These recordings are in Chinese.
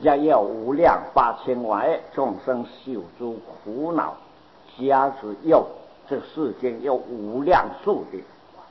家有无量8000万亿众生受诸苦恼，假使有这世间有无量数的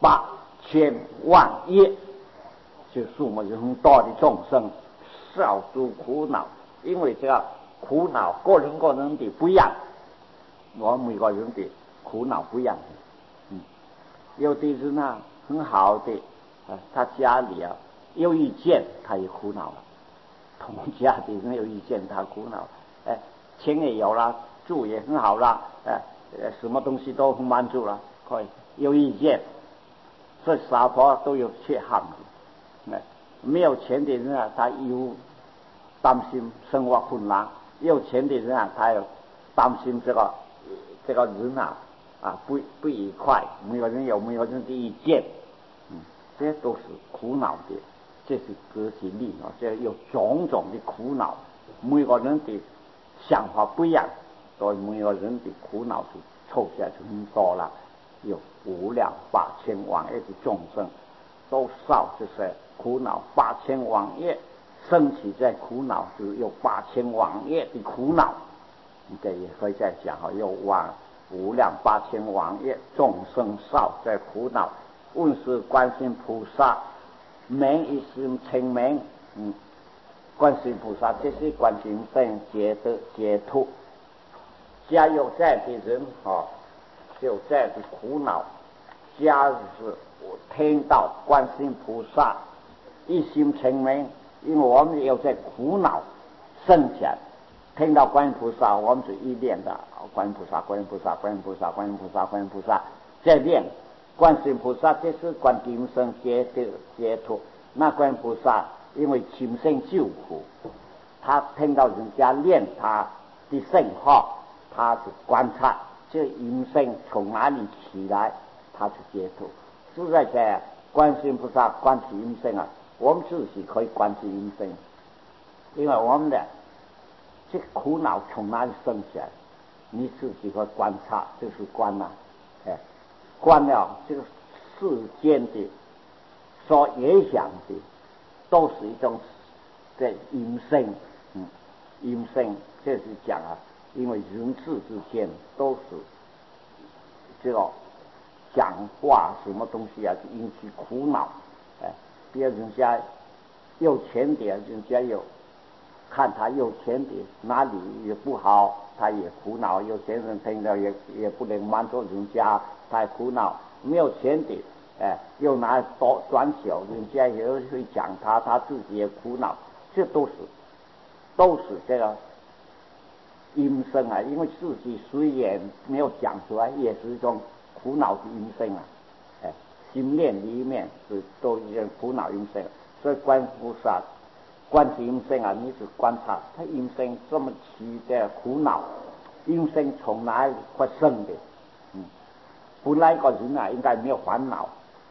8000万亿，就数目就很多的众生受诸苦恼。因为这个苦恼个人的不一样，我们每个人的苦恼不一样。有的人呢很好的，他家里有意见，他也苦恼了；同家的人有意见，他苦恼。钱也有了，住也很好了，什么东西都很满足了，可以有意见。所以娑婆都有缺憾的。没有钱的人他有担心生活困难；有钱的人他有担心这个人不愉快。每个人有每个人的意见，这些都是苦恼的。这是格局力这有种种的苦恼，每个人的想法不一样，所以每个人的苦恼是凑起来就很多了。有无量8000万亿的众生都受这些苦恼，8000万亿升起在苦恼，就有8000万亿的苦恼。这也可以再讲有无量8000万亿众生受在苦恼，问世观世音菩萨名一心清明。观世音菩萨这是观世音圣解脱。假有这样的人有这样的苦恼，假如是我听到观世音菩萨一心清明，因为我们有在苦恼生前听到观音菩萨，我们是一念的观音菩萨，观音菩萨，观音菩萨，观音菩萨，观音菩萨，在念观世音菩萨，这是观世音圣解脱。那观音菩萨因为亲身救苦，他听到人家念他的圣号，他是观察这音声从哪里起来，他是解脱。就在这观世音菩萨观其音声我们自己可以观其音声，因为我们的这苦恼从哪里生起来，你自己可以观察，就是观观了这个世间的所影响的都是一种的音声。音声这是讲因为人世之间都是这个讲话什么东西引起苦恼。比如人家有钱点，人家有看他有钱点哪里也不好，他也苦恼。有钱人听到也不能满足人家，他也苦恼。没有钱的又拿短小，人家也会讲他自己也苦恼。这都是这个音声因为自己虽然没有讲出来，也是一种苦恼的音声心念里面都一种苦恼音声。所以观菩萨观其音声你是观察他音声这么起的苦恼，音声从哪里发生的。本来个人应该没有烦恼，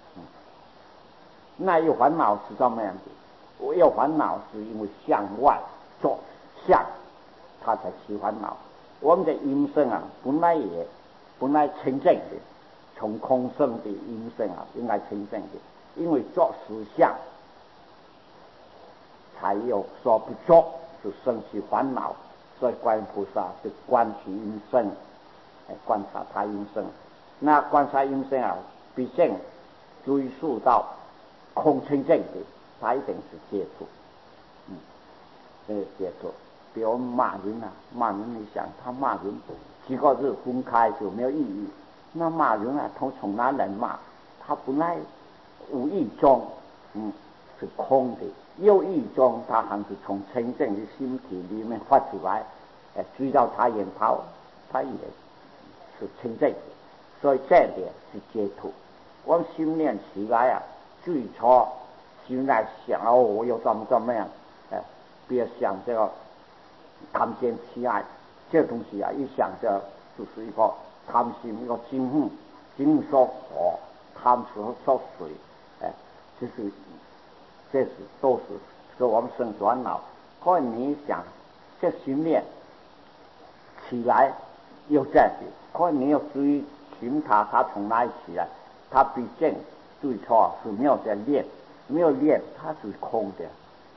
那有烦恼是怎么样的？我有烦恼是因为向外做相，他才起烦恼。我们的音声本来清净的，从空生的音声应该清净的，因为做实相才有所不做，就生起烦恼。所以观音菩萨是观其音声，观察他音声。那观察音声毕竟追溯到空清净的，他一定是解脱。这是解脱。比如骂人骂人你想他骂人几个字分开就没有意义。那骂人从哪来骂？他本来无意中是空的，有意中他还是从清净的心体里面发出来，追到他眼泡，他也是清净的。所以这点是解脱。我们心念起来最初心来想我又怎么样比如想这个贪见痴爱这东西一想就是一个贪心，一个精所火，贪所水这都是说我们生烦恼。可是你想这心念起来又这样子，可是你要追寻他从哪里起来？他毕竟最初是没有在练，没有练他是空的，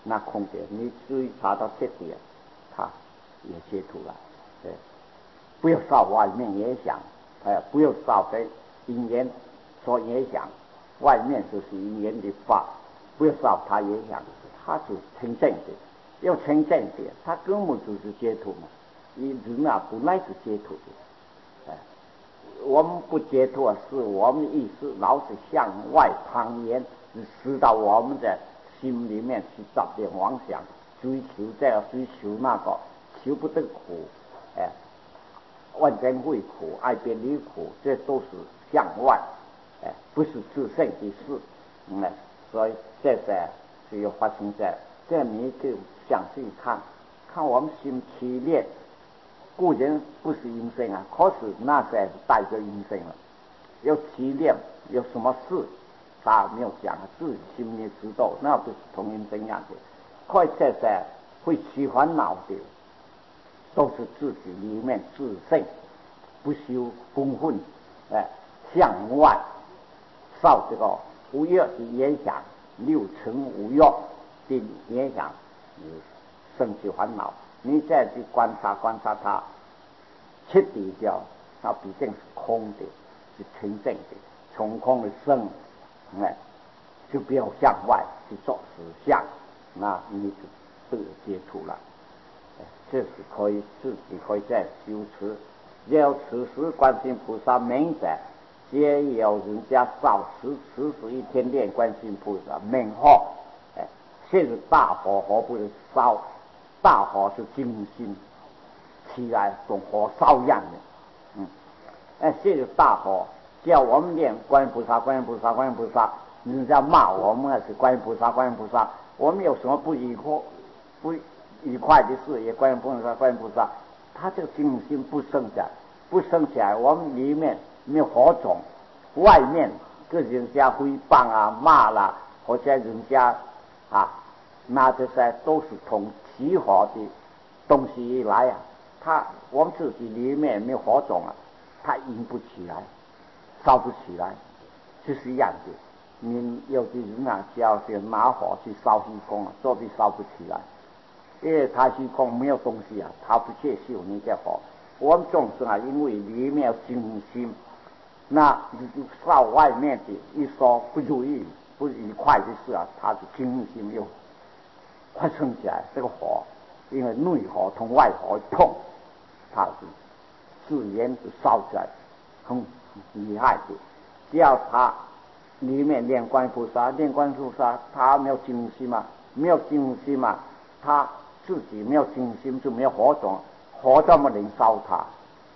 那空点，你注意查到彻底，它也解脱了。对，不要受外面影响，不要受被因缘所影响，外面就是因缘的法，不要受它影响，它就清净的。要清净的，它根本就是解脱嘛。人啊，本来是解脱的。我们不解脱，是我们的意识老是向外攀岩，使到我们的心里面去杂念妄想，追求这个，追求那个，求不得苦，万缘会苦，爱别离苦，这都是向外，不是自身的事。所以这只有发生在这，你就想去看看我们心起念。固然不是阴身啊，可是那才是带着阴身了。有起念，有什么事，他没有讲，自己心里知道，那不是同阴身样的。快在会起烦恼的，都是自己里面自身不修功分，向外受这个五欲的影响，六尘五欲的影响，生起烦恼。你再去观察它，彻底掉，它毕竟是空的，是清净的，从空的生，就不要向外去做实相，那你就得解脱了。这是可以自己可以再修持。要此时观世音菩萨名者，皆有人家少时一天念观世音菩萨名号，现是大火不是烧。大火是精心起来，跟火烧一样的。这个大火叫我们念观音菩萨，人家骂我们是观音菩萨，我们有什么不愉快的事也观音菩萨，他这个精心不升起来，我们里面没有火种，外面跟人家诽谤啊、骂啦，或者人家那这些都是从起火的东西一来我们自己里面没有火种它引不起来，烧不起来，就是一样的。你有的人只要是拿火去烧虚空做必烧不起来，因为他虚空没有东西他不接受你的火。我们众生因为里面有精心，那烧外面的一说不如意、不愉快的事他的精心又快升起来，这个火，因为内火同外火碰，它是自然就烧起来，很厉害的。只要他里面念观菩萨，他没有精心嘛，他自己没有精心就没有火种，火怎么能烧他？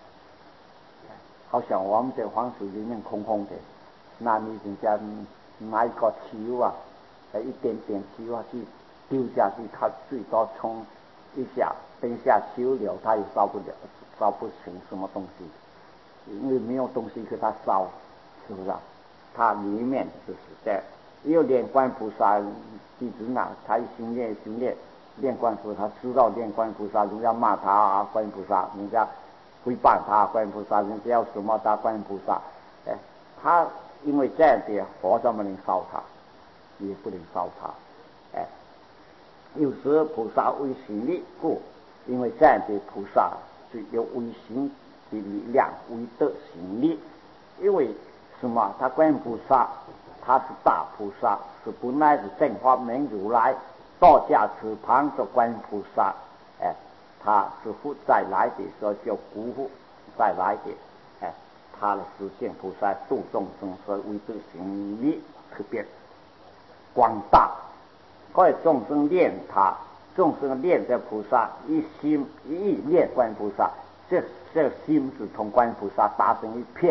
好像我们这房子里面空空的，那你人家拿一个球一点点球去丢下去，它最多冲一下，等一下修了，它也烧不成什么东西，因为没有东西给它烧，是不是它里面就是在有念观菩萨弟子他一心念观菩萨，知道念观菩萨，人家骂他观音菩萨，人家诽谤他观音菩萨，人家要什么他观音菩萨，他因为这样的火怎么能烧他？也不能烧他。有时菩萨为行力故，因为这样的菩萨就有为行的力量，为德行力。因为什么？他观音菩萨他是大菩萨，是本来是正法明如来道驾持旁的观音菩萨，他是复再来的时候叫不复再来的，他的实现菩萨度众生，所以为德行力特别广大。所以众生念他，众生念这菩萨，一心一意念观音菩萨，这心是同观音菩萨打成一片，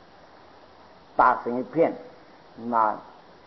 那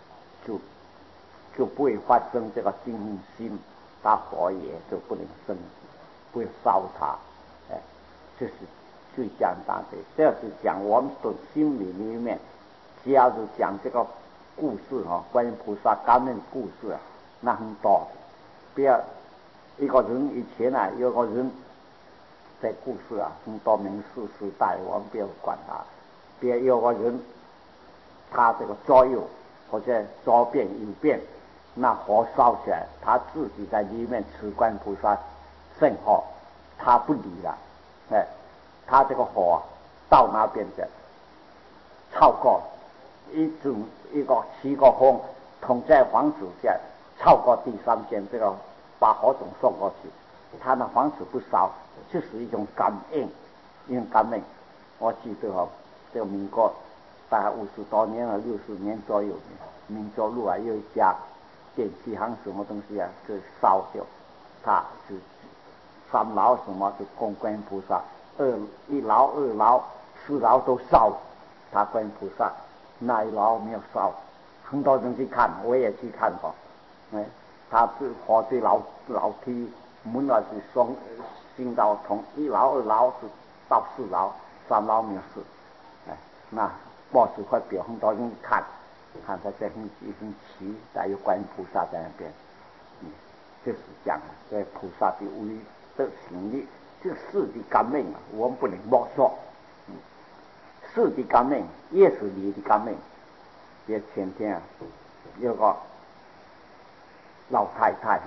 就不会发生这个精心，大火也就不能生，不会烧它。这是最简单的。这是讲我们的心里面，只要是讲这个故事观音菩萨感恩故事那很多。不要一个人以前有个人在故事很多明世时代，我们不要管他。别有个人他这个左右或者左边右边那火烧起来，他自己在里面持观菩萨圣火，他不理了，他这个火到那边的超过一个7个风统在房子下，超过第3间，这个把火种送过去，他那房子不烧，这是一种感应，一种感应。我记得这个民国大概50多年了，60年左右，民族路有一家电器行什么东西就烧掉，他是3楼什么就供观音菩萨，1楼2楼4楼都烧，他观音菩萨那1楼没有烧，很多人去看，我也去看过，他是火对楼梯门是升到从1楼2楼是到4楼，3楼没有事，那报纸发表很多人看他这很奇，还有观音菩萨在那边，就是讲这菩萨的威的行力，这四的感应我们不能没说，四的感应也是你的感应。也前天有个老太太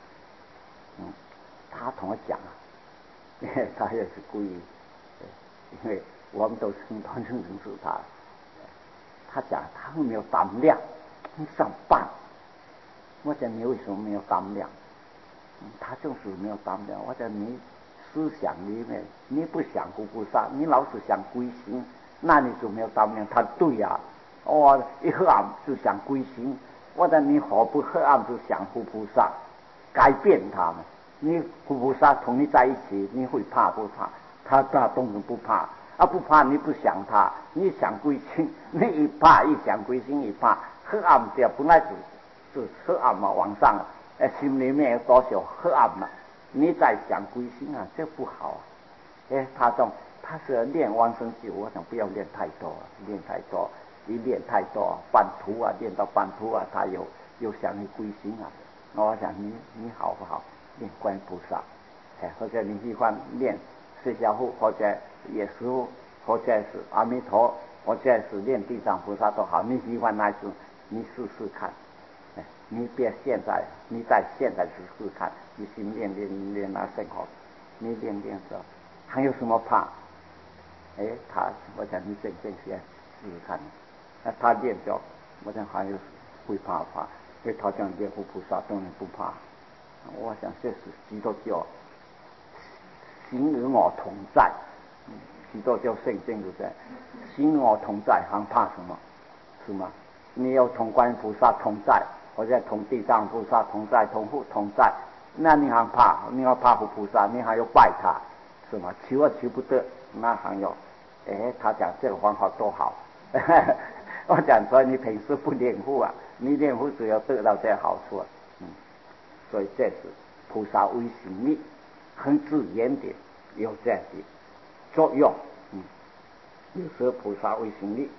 她同我讲她也是故意，因为我们都是很多人认识她。她讲她没有胆量上班，我讲你为什么没有胆量？她就是没有胆量。我讲你思想里面你不想护菩萨，你老是想归心，那你就没有胆量。她对呀，一黑暗就想归心，我讲你何不黑暗就想护菩萨，改变他们。你护菩萨同你在一起，你会怕不怕？他当然不怕。不怕你不想他，你想归心，你一怕一想归心一怕，黑暗的本来是黑暗嘛，往上心里面有多少黑暗嘛，你再想归心这不好他是练往生咒，我想不要练太多，一练太多半途练到半途他又想你归心我想你好不好练观音菩萨，或者你喜欢练释迦佛，或者耶稣，或者是阿弥陀，或者是练地藏菩萨都好，你喜欢哪种你试试看，你别现在你在现在试试看，你先练那圣火，你练着还有什么怕？我想你先试试看，他练着我想还有会怕，因为他讲练护菩萨当然不怕。我想这是基督教心与我同在，基督教圣经就在心与我同在，还怕什么？是吗？你要同观音菩萨同在，或者同地藏菩萨同在，同父同在，那你还怕？你要怕护菩萨，你还要拜他，是吗？求不得，那还要他讲这个方法多好。我讲说你平时不练护你练护只要得到这好处所以这是菩萨威行力，很自然的有这样的作用。有时候菩萨威行力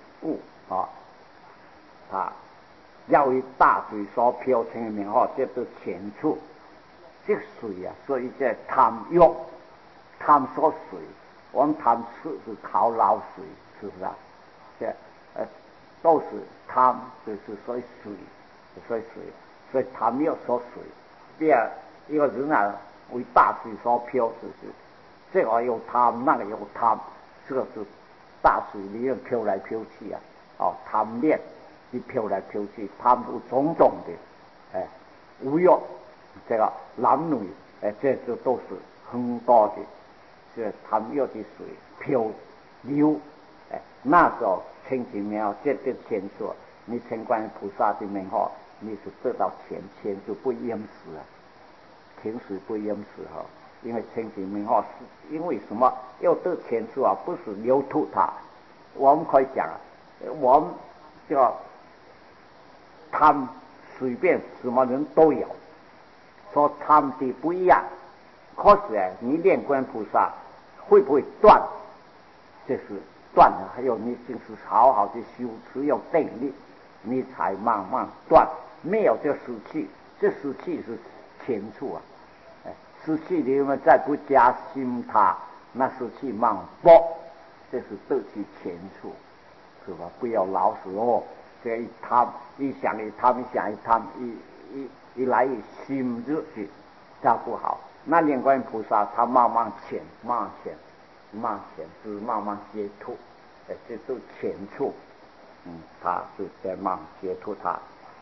他要以大水所漂成的名这都前处，这水所以这贪欲贪说水，我们贪吃是靠老水，是不是这都是贪，就是所以贪欲说水。第二一个人为大水所漂，就是这个有贪，那个有贪，这个是大水里面飘来飘去贪恋你飘来飘去，贪入种种的无欲，这个男女这就都是很多的这贪欲的水漂流那时候清净名这个前说你称观音菩萨的名号，你是得到钱就不淹死停水不淹死因为清净名号是因为什么要得钱数不是流吐它，我们可以讲我们叫贪随便什么人都有，说贪的不一样，可是你练观菩萨会不会断？这是断了，还有你就是好好的修持用定力，你才慢慢断。没有这死气，这死气是前处死气里面再不加心它，那死气慢爆，这是得其前处，是吧？不要老死这一贪一想一贪，一想一贪， 一来心就是照顾好。那莲观音菩萨他慢慢潜，是慢慢接触，这都前处，他是在慢慢接触他，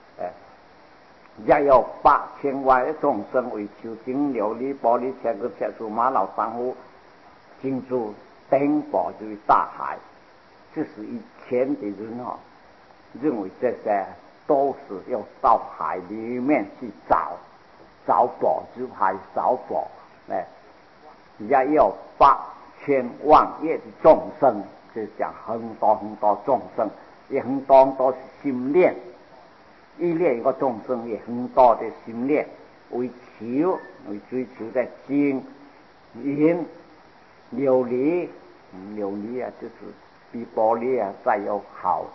也有8000万众生为求经琉璃玻璃切割切出玛瑙珊瑚金珠等宝就是大海，这是以前的人认为这些都是要到海里面去找宝，就海找宝，也有8000万亿的众生，就讲很多众生，也很多是心念，一念一个众生也很多的心念，为追求的金银琉璃就是比玻璃再要好，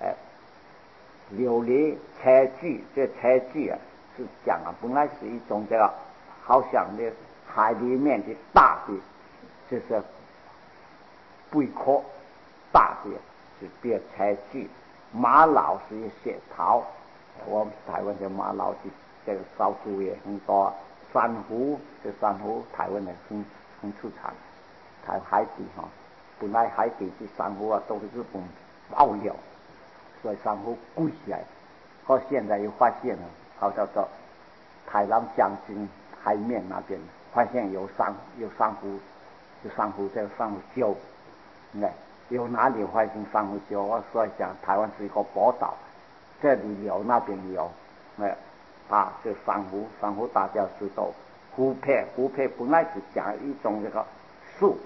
琉璃车具，这车具是讲本来是一种这个好像的海里面的大的，就是贝壳大的是变车具，玛瑙是一些陶，我们台湾的玛瑙的这个烧猪也很多，珊瑚台湾的很出产，海底本来海底的珊瑚都是日本爆料，所以珊瑚贵起来，和现在又发现了，好叫做台南将军海面那边发现有珊瑚这个珊瑚礁，有哪里发现珊瑚礁？我所以讲台湾是一个宝岛，这里有那边有，这珊瑚大家知道，湖配本来是讲一种这个树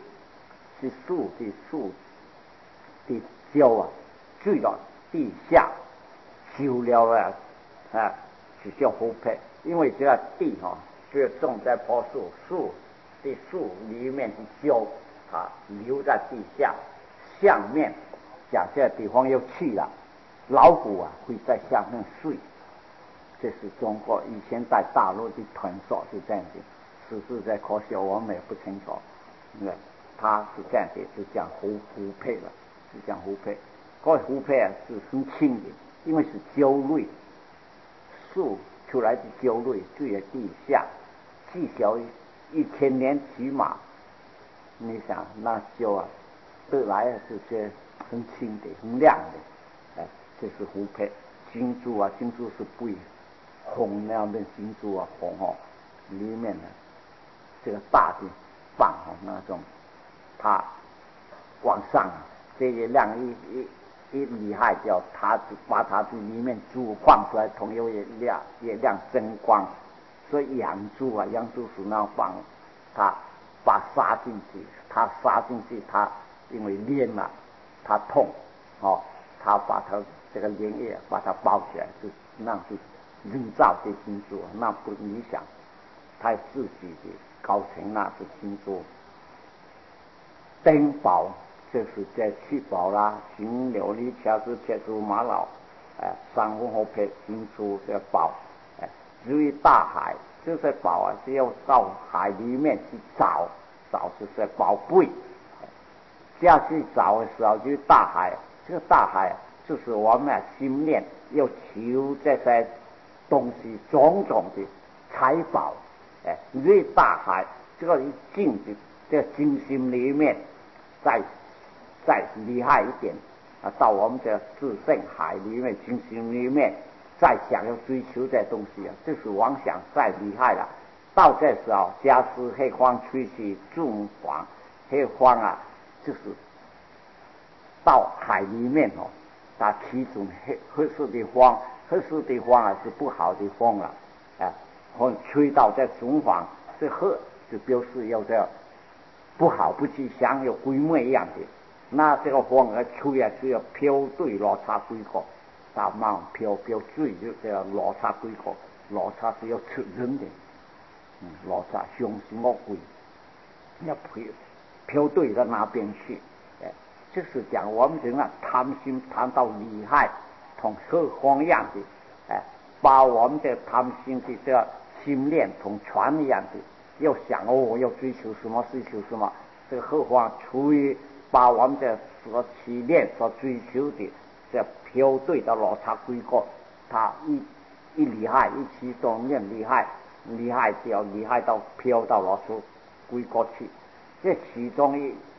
的礁坠到地下修了是叫湖配，因为这个地是种在棵树里面的礁留在地下，下面假设地方又去了，老虎会在下面睡，这是中国以前在大陆的传说是这样子，实质在科学我们也不清楚，它是这样子，就讲湖配了，是讲湖配。这湖配是很轻的，因为是礁类，树出来的礁类坠在地下，至少1000年起码。你想那礁得来是些很轻的、很亮的，这是湖配。金珠是贵，红那样的金珠红里面的这个大的棒那种，它往上这一亮一厉害掉，它把它的里面珠放出来，同样也亮真光，所以养猪是那棒，它把杀进去，它因为粘了，它痛，它把它这个粘液把它包起来，那是人造的金珠，那不理想，它自己的高层那是金珠，登宝就是在七宝啦，金琉璃切子切出玛瑙，珊瑚和配金珠这宝，至于大海，这些宝是要到海里面去找这些宝贝，下去找的时候就是大海，这个大海就是我们心念要求这些东西种种的财宝，这大海这个一进去，这精心里面再厉害一点到我们的自性海里面、精心里面，再想要追求这东西这是妄想再厉害了。到这时候，假使黑风吹起重黄，黑风就是到海里面它其中黑色的风是不好的风了，风吹到这中黄，这黑就表示要这不好不吉祥，有鬼魅一样的。那这个风吹要飘对落差几个，大慢飘坠就这样落差几个，落差是要出人的，落差凶是恶鬼，要飘对到那边去，就是讲我们人贪心贪到厉害，同和风一样的，把我们的贪心的这个心念同船一样的，要想要追求什么这个荷花出于把我们的所起念所追求的这飘对的落差规个，它一厉害，一启动念厉害，厉害到飘到老鼠归过去。这其中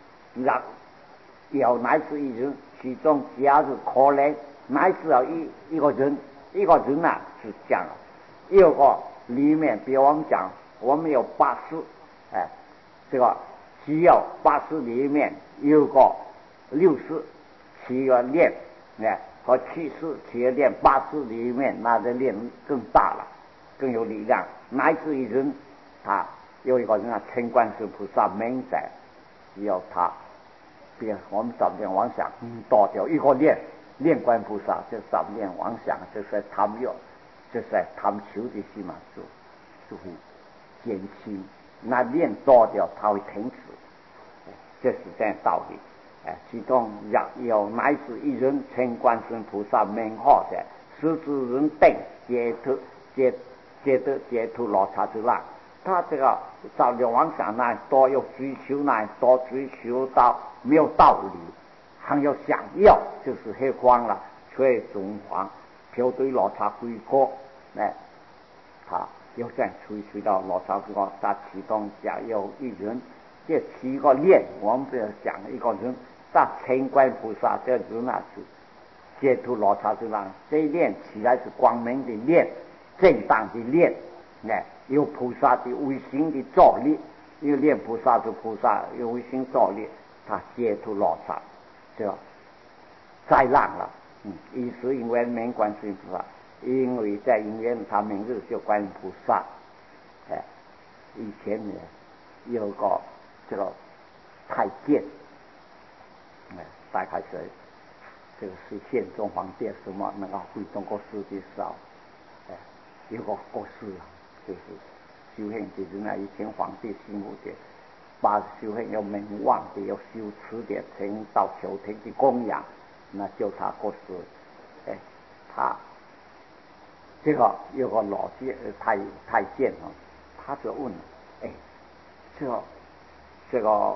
有乃是一人，其中假如可怜乃是有一个人，一个人啊是这样，有个里面，比如我们讲，我们有八识，这个只有八识里面有个六识，七个念，和七识七个念，八识里面那个念更大了，更有力量。乃至一人，他有一个人啊，称观世菩萨名在，只有他。比如我们十念妄想多掉一个念观菩萨，这十念妄想就是贪欲，就是贪求的心嘛，就会减轻。那念多掉，它会停止，这是这样道理。其中有乃是一人称观世菩萨名号的，十之人定解脱罗刹之难。他这个十念妄想呢，多有追求呢，多追求到没有道理，还有想要，就是黑光了，所以中黄飘对罗刹归过，他又再追求到罗刹归过，他其中假有一人，这七个念，我们不要讲一个人，他称观菩萨这人啊是解脱罗刹之难，这一念起来是光明的念，正当的念，有菩萨的微心的助力，有念菩萨的菩萨有微心助力，他解脱罗刹，这个灾难了。一是因为名观世音菩萨，因为在因缘他名字就观音菩萨。以前呢有个这个太监，大概是这个是宪宗皇帝什么那个会中国事的时候，有个国师啊，就是修行的人啊，以前皇帝心目的，把修行有名望的，有修持的，呈到朝廷的供养，那就他国师。他这个有个老监太监啊，他就问，这个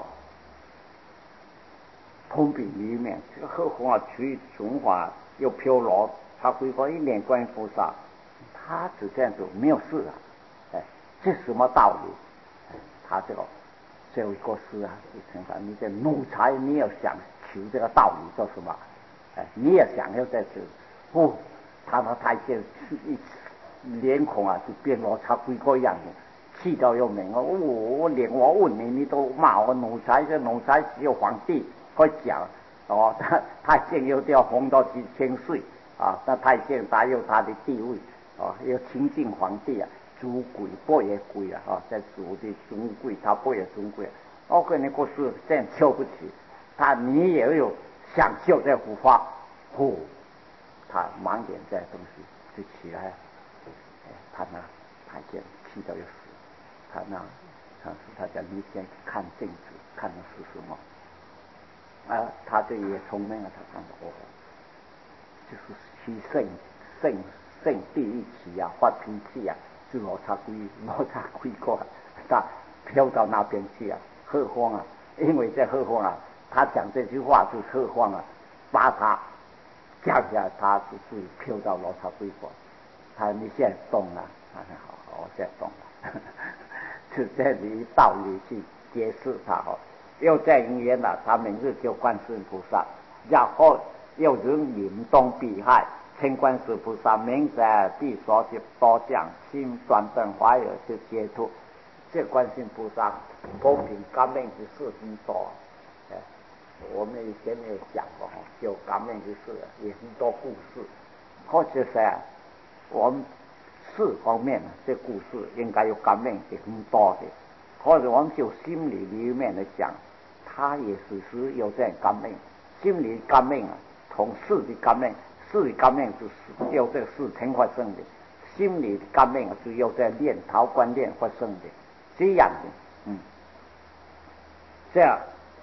通笔里面，这个何况去中华又飘落，他回过一念观音菩萨，他只这样做没有事啊，这什么道理？他这位国师啊，就称他你这奴才，你要想求这个道理做什么？你也想要在这他那太监脸孔啊，就变罗刹归过样的，气到要命啊！我问你都骂我奴才，这奴才只有皇帝会讲哦。太监又要红到几千岁啊！那太监他有他的地位啊，要亲近皇帝啊，主贵不也贵啊！在主的尊贵，他不也尊贵。我跟你国师这样瞧不起你也有享受这幅画，他盲点这东西就起来，他那太监气到要死，他讲你先看镜子，看的是什么？他这也聪明啊，他看就是去圣地一起啊，发脾气啊，就罗刹归过，他飘到那边去啊。何况啊，因为在何况啊，他讲这句话就何况啊，把他降下，他就是飘到罗刹归过。你现在懂了，好，我现在懂了，是这里道理去解释他又在因缘了，他名字叫观世音菩萨，然后有人临东避害，称观世菩萨名在必所及多将心端正怀而就解脱。这观世音菩萨公平感应之事很多，我们以前也讲过就感应之事也很多故事，或者是我们四方面这故事应该有感应的很多的，或者我们就心理里面来讲，它也是有这样感应。心理感应啊，同事的感应，事的感应就是有这个事情发生的，心理的感应是有在念头观念发生的，这样的，这样。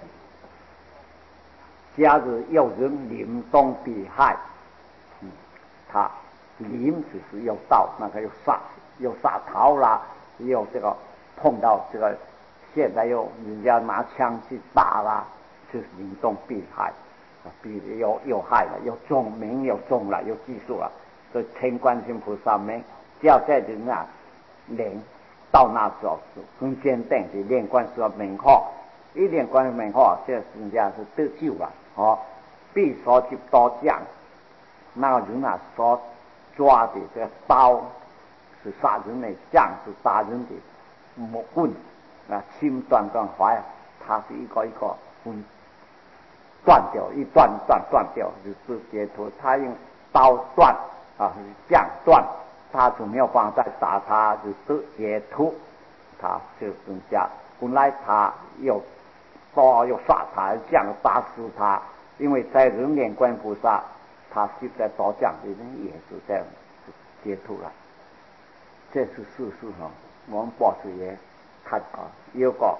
假如有人临东避害，他临就是有道，那个有杀头啦，有这个碰到这个，现在人家拿枪去打啦，就是临东避害，有害了，有中名有中了，有技术了， 所以天观世音菩萨们只要在人啊练到那时候是很坚定的练观世音名号，一练观世音名号，这人家是得救了哦。必说去多讲，那个人啊所抓的这个刀是杀人的，杖是打人的，木棍啊轻断怀，它是一个一个断掉，一断掉就是解脱。他用刀断啊，杖断，他就没有办法再打他，就是解脱。他就增加，本来他又刀又杀他，杖打死他。因为在人脸观菩萨，他就在刀杖的人也是这样解脱了。这是事实哈，我们报纸也看到有个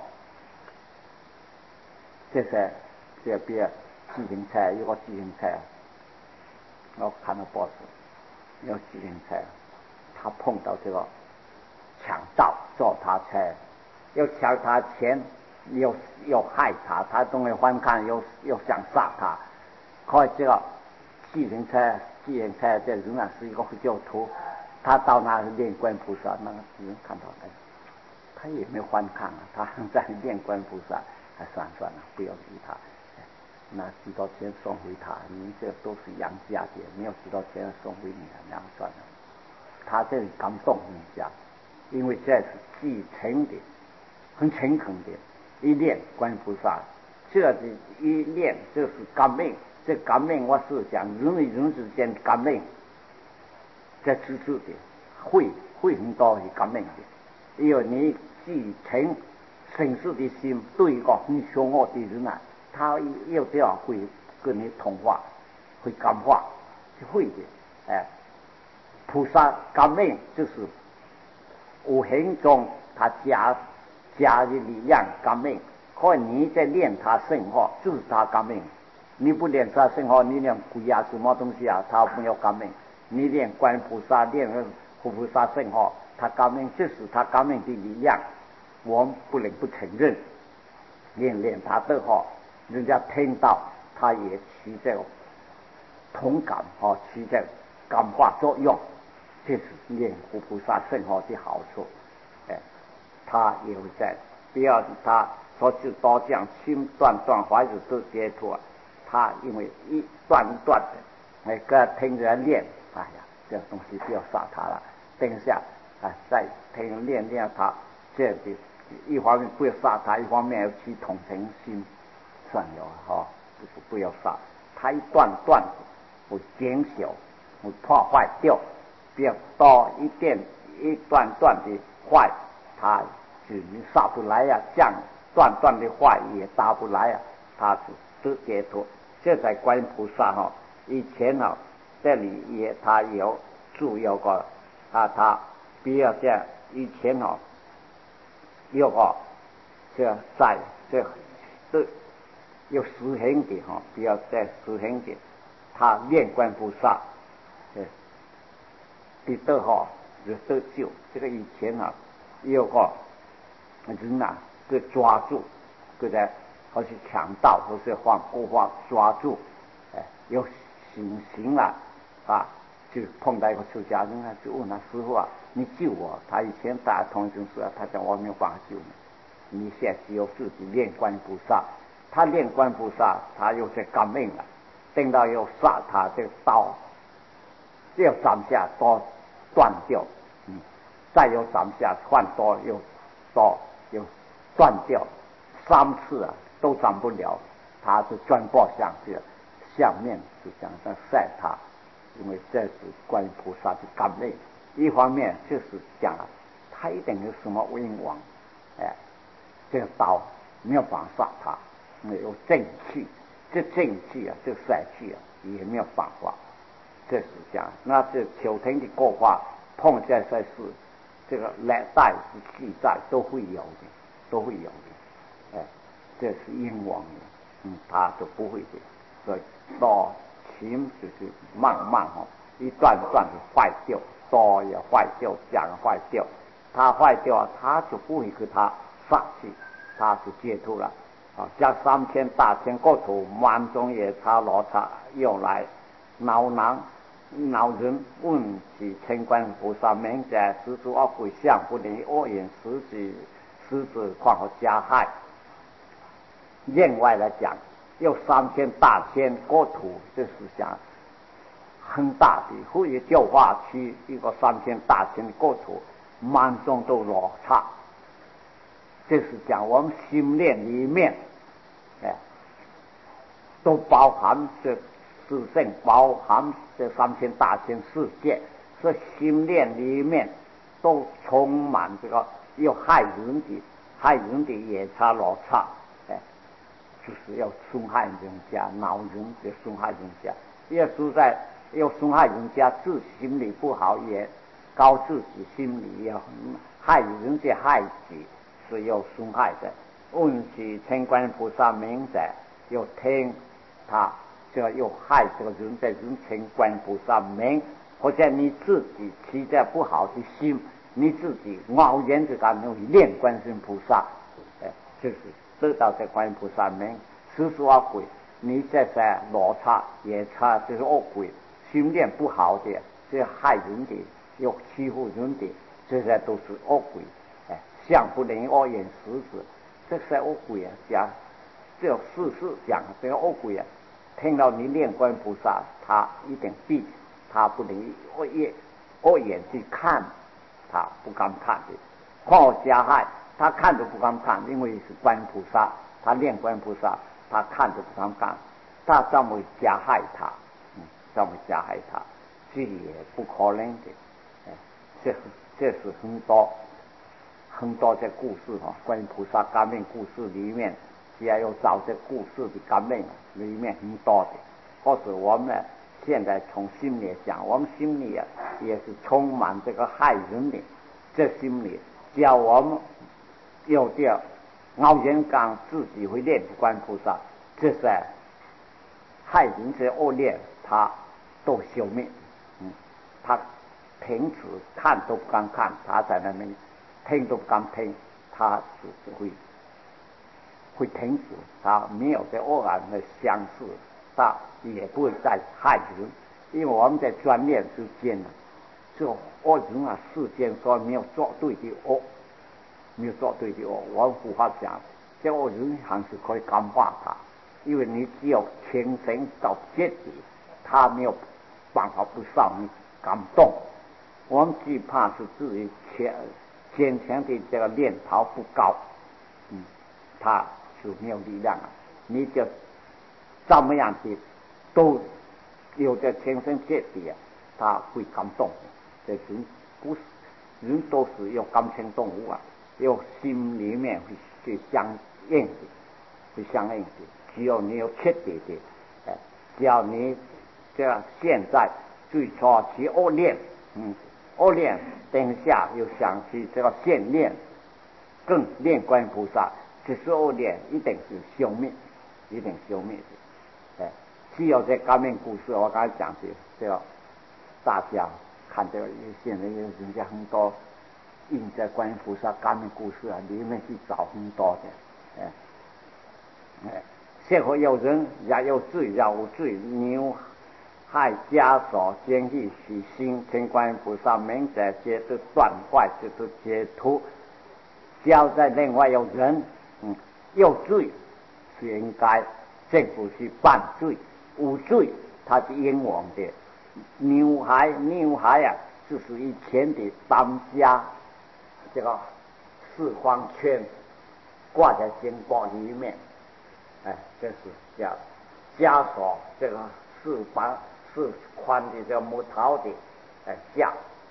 这边自行车有个自行车，我看到报纸有自行车，他碰到这个强盗坐他车，又抢他钱，又害他，他总会反抗，又想杀他。可这个自行车这人啊是一个佛教徒，他到那练观菩萨，那个人看到他也没有反抗啊，他在练观菩萨，还算了，不要理他。拿几多钱送回他，你这都是杨家的，没有几多钱送回你，那样算了。他这里感动人家，因为这是继承的，很诚恳的。一念观音菩萨，这一念就是革命，这革命我是讲人与人之间革命，这支持的会很多是革命的，因为你继承绅士的心，对一个很凶恶的人啊，他要这样会跟你同化，会感化，是会的。菩萨革命就是无形中他加的力量革命，可你在练他圣号，就是他革命。你不练他圣号，你练鬼啊什么东西啊，他没有革命。你练观菩萨，练护菩萨圣号，他革命，就是他革命的力量，我们不能不承认。练他的号，人家听到他也起这个同感起这个感化作用，这是练护菩萨圣号的好处。他也会在，不要他说是多讲轻断怀子都解脱，他因为一段的，每个听人练，哎呀，这东西不要杀他了，等一下再听人练他，这样的一方面不要杀他，一方面要起同情心，算了就是不要杀他，一段会减小，会破坏掉，不要多一点一段的坏，他就你杀不来呀，这样断的坏也打不来呀，他是得解脱。这在观音菩萨以前这里他有注有个他不要这样，以前有个这在这有实行的不要再实行的，他练观菩萨的就得救。这个以前有个人被抓住，在好像强盗或是国法抓住，有行了就碰到一个出家人就问他师傅你救我。他以前打同一件事他讲我没有办法救你现在只有自己练观音菩萨。他练观音菩萨，他又在革命了，等到要杀他这个刀要斩下刀断掉，再有斩下换刀又断掉，3次都斩不了，他就钻爆上去，下面就想晒他，因为这是观音菩萨的革命。一方面就是讲他一定有什么冤枉，这个刀没有办法杀他，没有正气，这正气这帅气也没有办法。这是讲，那这秋天的国法碰见这事，这个来代是记载都会有的，这是冤枉的，他就不会的。所以刀琴就是慢慢一段的坏掉，刀也坏掉，桨坏掉，他坏掉他就不会给他杀去，他就解脱了。加3天大天国土满中也他罗刹又来挠囊老人问起清观菩萨名者，施主恶鬼相不离恶言，实子况和加害。另外来讲，有3000大千国土，就是讲很大的，或者教化区一个3000大千国土，满中都落差。就是讲我们心念里面，都包含这四圣，包含这3000大千世界，所以心念里面都充满这个要害人的夜叉罗刹，就是要损害人家，恼人就损害人家，要损害人家，自己心里不好，也搞自己心里要害人家害己，是要损害的。问起清观菩萨名者，要听他这个又害这个人在人清观菩萨名，或者你自己起着不好的心，你自己傲然就敢用念观世音菩萨，就是知道这观音菩萨名，实属恶鬼。你这些罗刹、夜叉就是恶鬼，心念不好的，这害人的，又欺负人的，这些都是恶鬼。相不离恶言实子，这些恶鬼讲，只有事讲这个恶鬼听到你念观菩萨，他一定避，他不离恶言去看，他不敢看的，况加害，他看都不敢看，因为是观菩萨，他念观菩萨，他看都不敢看，他怎么加害他？怎么加害他？这也不可能的。这是很多这故事观音菩萨感应故事里面，只要有找这故事的感应里面很多的。或是我们现在从心里讲，我们心里也是充满这个害人的，这心里只要我们有点傲然感，自己会念观音菩萨，这是害人这恶念，他都消灭。他停止看都不敢看，他在那边听都不敢听，他只会停止，他没有这恶案的相似，他也不会再害人。因为我们在专念之间这恶人世间说没有做对的恶，没有做对的恶，我们无法讲，这恶人还是可以感化他，因为你只有虔诚到极致，他没有办法不受你感动。我们最怕是自己坚强的这个念头不高，他就没有力量你就怎么样的都有这天生界底他会感动。这人都是有感情动物有心里面会去相应的，只有你有缺点的，只要你这样现在最初起恶念，恶念等下又想起这个现念，更念观音菩萨，这是恶念一定是消灭的。只有这感应故事，我刚才讲的，这个大家看这个现在人家很多印在观音菩萨感应故事里面去找很多的，现在有人也有罪，也无罪，牛害枷锁坚毅许心，听观音菩萨名者，皆是断坏，就是解脱。交在另外有人有罪是应该政府去办罪，无罪他是冤枉的。牛孩就是以前的当家这个四方圈挂在肩膀里面，这是叫枷锁，这个四宽的这个木头的架，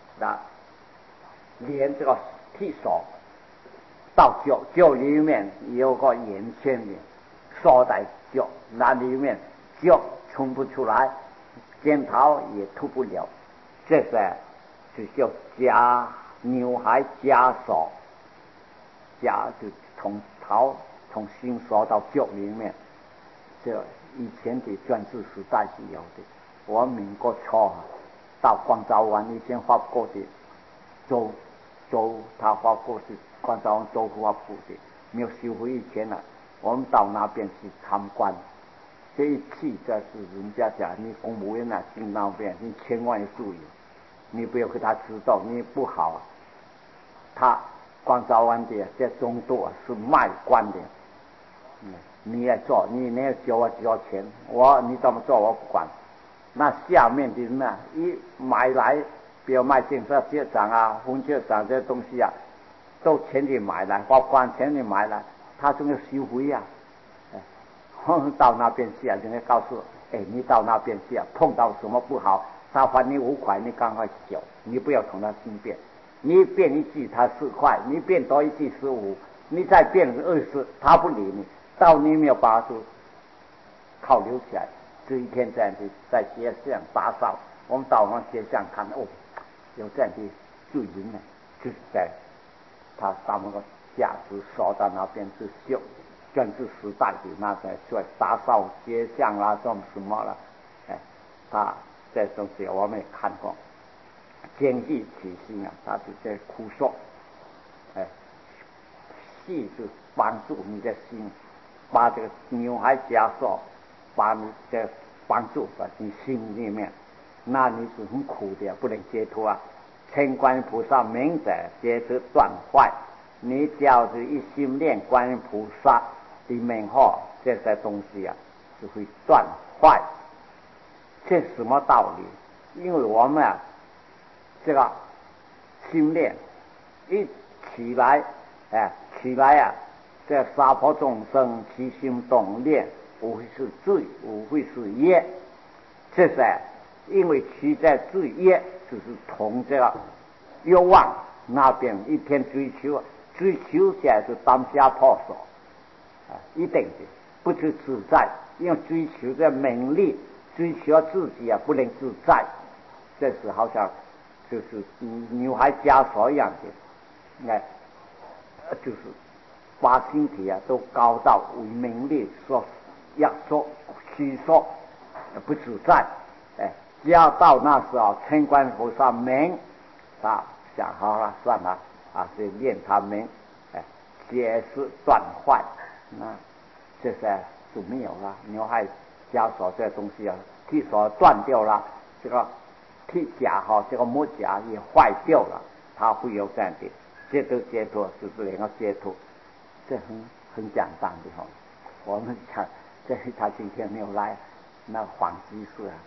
连这个剃手到脚里面有个圆圈的锁在脚，那里面脚冲不出来，肩头也吐不了，这是就叫牛孩枷锁，枷就从心锁到脚里面，这以前的专制时代是有的。我民国初到广州湾以前发过的州他发过是广州湾州发布的，没有修复以前我们到那边去参观， 这一气这是人家讲，你公务员啊，进那边你千万要注意，你不要给他知道，你不好啊。他光早晚的在中度是卖官的，你也做，你要交我交钱，你怎么做我不管。那下面的人呢，一买来，比如卖建设局长啊、分局长这些东西啊，都钱去买来，花官钱去买来，他总要收回啊。到那边去啊，人家告诉我，你到那边去啊，碰到什么不好，他还你5块，你赶快缴，你不要同他争辩。你变一句他4块，你变多一句15，你再变20，他不理你，到你没有把住，靠留起来。这一天这样子在街上打扫，我们到街上看，有这样的罪人呢，就是在他们个架子扫到那边去修。政治时代的那在做打扫街巷啦，做什么了？他这东西我们也看过，坚毅起心啊，他就在哭诉，戏是帮助你的心，把这个牛孩枷锁，把你的帮助在你心里面，那你是很苦的，不能解脱啊。千观音菩萨明者皆是断坏，你只要是一心念观音菩萨的名号，这些东西啊就会断坏。这什么道理？因为我们啊，这个心念一起来，这杀破众生，起心动念，无非是罪，无非是业。这是因为其在罪业，就是从这个欲望那边一天追求起来是当下破手。一定的不是自在，因为追求的名利，追求自己啊不能自在，这是好像就是牛孩枷锁一样的，就是把身体啊都高到为名利所压缩拘束，不自在。只要到那时候，千观菩萨名，他想好了算了就念他名，皆是断坏。那这些就没有了，牛孩枷锁这东西啊，剃锁断掉了，这个剃甲这个木甲也坏掉了，它会有这样的解脱，就是能够解脱，这很简单的我们讲，他今天没有来，那黄居士啊，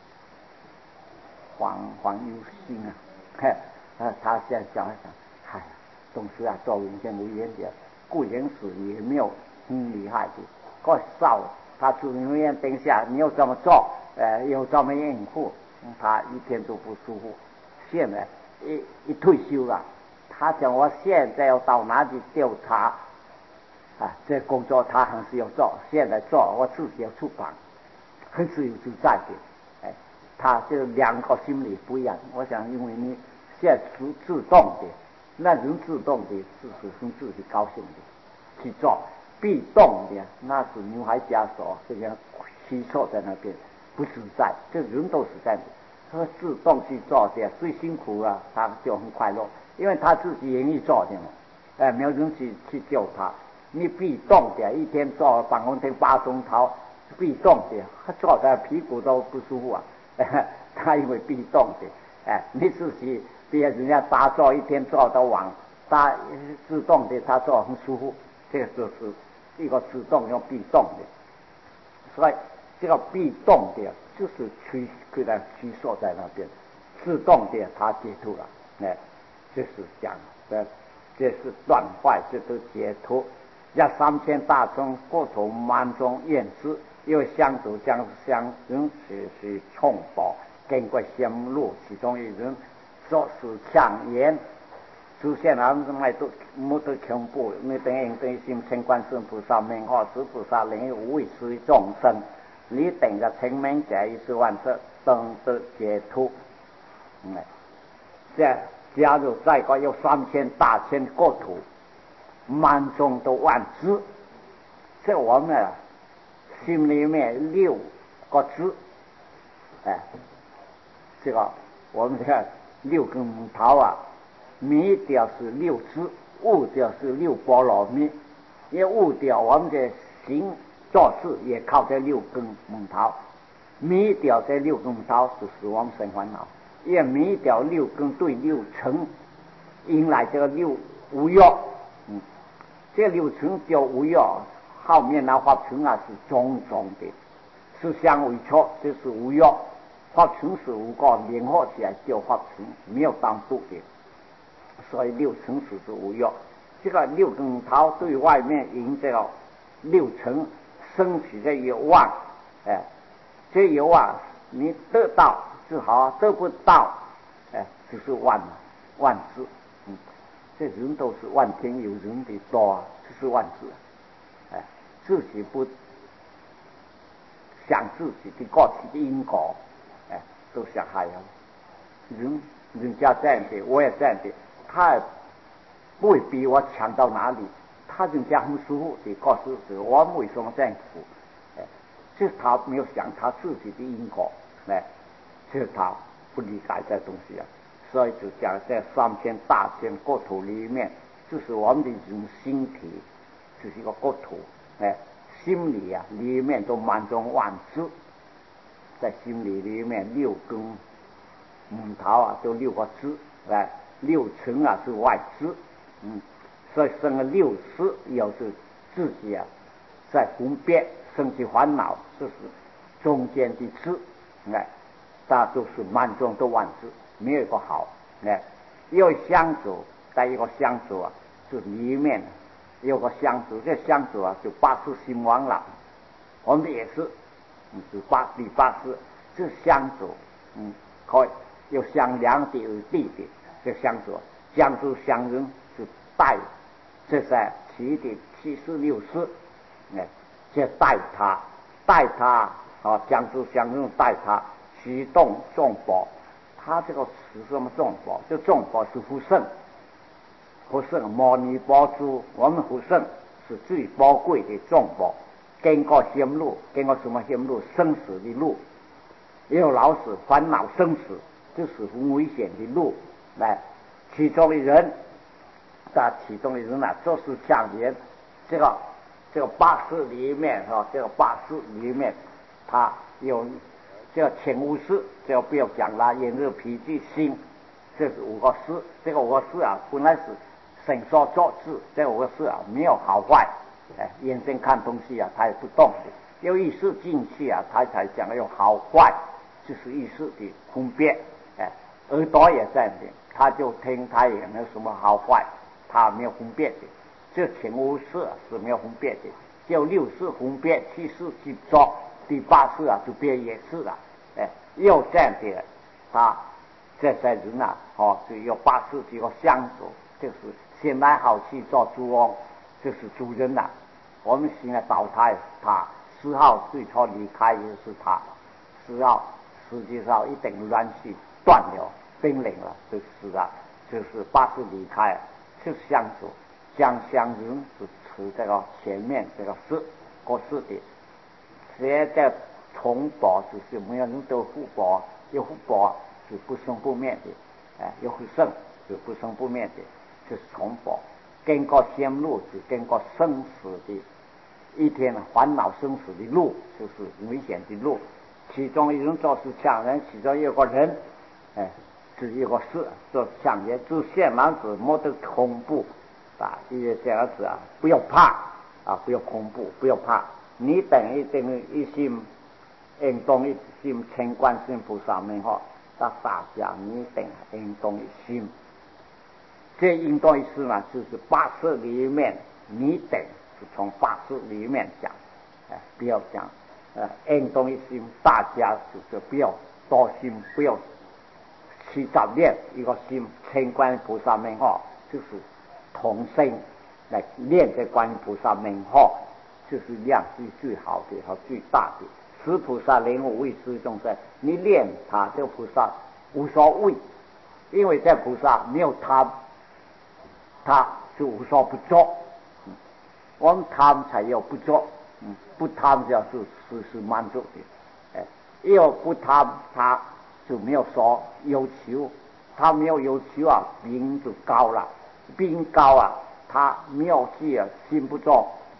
黄有心啊，他现在想一想，东西啊，做文献为原点。顾炎史也没有很厉害的，个少他住医院等下，你又这么做，又这么应付，他一天都不舒服。现在一退休了，他讲我现在要到哪里调查这工作他还是要做，现在做我自己要出版，很自由自在的。他这两个心理不一样。我想，因为你现在自动的。那人自动的是很自己高兴的去做，被动的那是牛孩枷锁，这样虚错在那边不自在。这人都是这样的，他自动去做的，最辛苦了，他就很快乐，因为他自己愿意做的嘛。没有人去救他。你被动的，一天做办公厅8钟头，被动的，他坐在屁股都不舒服啊。他因为被动的，你自己。别人家打坐一天坐到晚，他自动的他坐很舒服，这个就是一个自动又被动的，所以这个被动的就是给他拘束在那边，自动的他解脱了，这是讲的，这是断坏，这是解脱。让3000大众各头满中验之，因为相主将相人是冲宝，经过仙路其中一人。说是强言，出现了卖都没得恐怖，你等于心千观世菩萨名号持菩萨灵无畏施众生，你等着成名者100万次等得解脱。这假如再个有3000大千国土，满中都万字，这我们心里面6个字，这个我们这6根木头米掉是6字，物掉是6波罗蜜。因为物掉我们的心做事也靠这6根木头，灭掉这6根木头是死亡生烦恼，也灭掉6根对6尘，迎来这个无欲。这6尘叫无欲，后面那法尘啊是种种的，是相为错，这是无欲。法尘是5个联合起来叫法尘，没有单独的，所以6尘是无欲。这个6根木头对外面迎这个6尘升起这欲望，这欲望你得到是好，得不到就是万字。这人都是万天有人的多啊，这是万字。自己不想自己的过去的因果，都想害了人家这样的，我也这样的，他也不会比我强到哪里，他人家很舒服的告诉我们为什么这样苦，这是他没有想他自己的因果，这是他不理解这东西啊。所以就讲在3000大千国土里面，就是我们的人心体，就是一个国土，心里啊里面都满中万字，在心里面6根木头啊都6个字，6尘啊是外字，所以生了6识，又是自己啊在分别生起烦恼，这是中间的字，大都是满中的万字，没有一个好，有相主，但一个相主啊，就里面有个相主，这相主啊就八识心王了，我们也是，就第八识是相主，可以有相良的有地的，这相主，相主相人是带，这在其的76识，这带他相主相人带他驱动众宝。他这个是什么众宝？这众宝是福圣，摩尼宝珠，我们福圣是最宝贵的众宝。经过险路，经过什么险路？生死的路，也有老死烦恼生死，这是很危险的路。其中的人，就是像人这个八识里面这个八识里面，他有。这个前5识，这个不要讲了，眼热脾气心，这是5个识。这个5个识啊，本来是神说做事，这5个识啊没有好坏，眼睛看东西啊，它也不动的。有意识进去啊，它才讲有好坏，就是意识的分别。耳朵也这样的，他就听他也没有什么好坏，他没有分别的。这前5识是没有分别的，只有6识分别，7识去做。第8识啊就变也是了，又这样的，他这些人啊，就有8识几个相主，就是先来好去做主翁，就是主人呐。我们现在淘汰他，4号最初离开也是他，4号实际上一等关系断了，冰冷了，就是8识离开，就是相主，相人是持这个前面这个识，各识的。现在重宝就是没有人都福报，有福报是不生不灭的，有福生是不生不灭的，就是重宝。经过险路是经过生死的一天烦恼生死的路，就是危险的路。其中一人做是强人，其中有个人，是一个事做强人，就现男子没得恐怖这样子啊，不要怕不要恐怖，不要怕。你等一心应当一心请观世音菩萨名号，大家你等应当一心，这应当一心嘛，就是8识里面你等是从8识里面讲，不要讲应当一心，大家就是不要多心，不要去杂念，一个心请观世菩萨名号，就是同心来念这观世菩萨名号。就是量是最好的和最大的，十菩萨领悟为十众生，你练他这个菩萨无所谓，因为这菩萨没有他就无所不作，我们贪才有不作，不贪就是满足的，要不贪他就没有所要求，他没有要求啊，病就高了，病高啊，他没有戒心不作。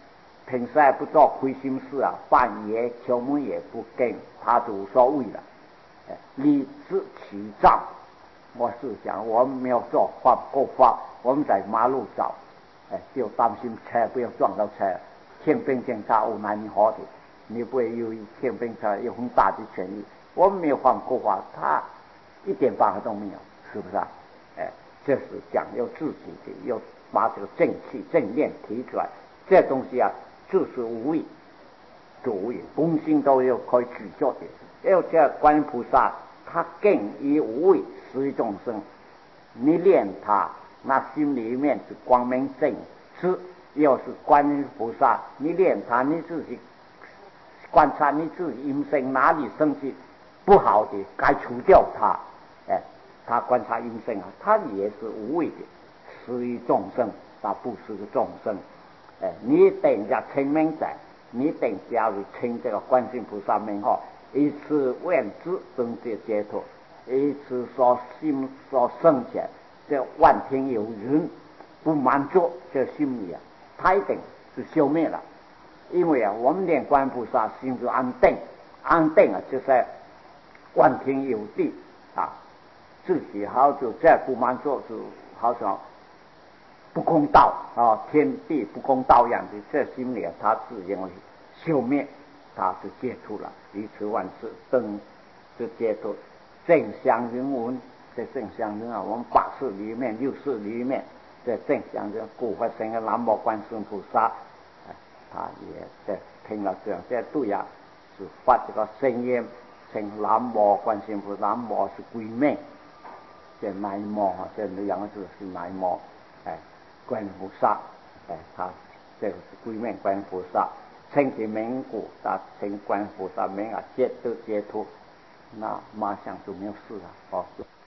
平时也不做亏心事啊，半夜出门也不跟，他就无所谓了。理直气壮。我是想，我们没有做法过法，我们在马路上，就担心车不要撞到车。宪兵警察有哪里好的？你不会由于宪兵警察有很大的权利，我们没有犯过法，他一点办法都没有，是不是啊？这是讲要自己的，要把这个正气正念提出来。这东西啊，就是无为，就无为，公心都有可以举作的。要这观音菩萨，他更以无为施众生。你练他，那心里面是光明正知。要是观音菩萨，你练他，你自己观察你自己阴性哪里生气不好的，该除掉他。他观察阴性啊，他也是无为的，施于众生，他不是个众生。你等人家称名在，你等假如称这个观世菩萨名号，一次愿知等觉解脱，一次所心所生起，这万天有人不满足这心里啊，他一定是消灭了。因为啊，我们念观菩萨心是安定，安定啊，就是万天有地啊，自己好就再不满足，就好像不公道啊，天地不公道一样的，这心里他自认为消灭，他是解脱了，于此万事等是解脱。正向人文，这正向人啊，我们八事里面六事里面，这正向人古佛生的南无观世音菩萨，他也在听了这样，这对呀，是发这个声音，称南无观世音菩萨，南无是归命，这南无这两个字是南无，观音菩萨，他这个是归命观音菩萨，称其名故，他称观音菩萨名啊，解脱解脱，那马上就没有事了。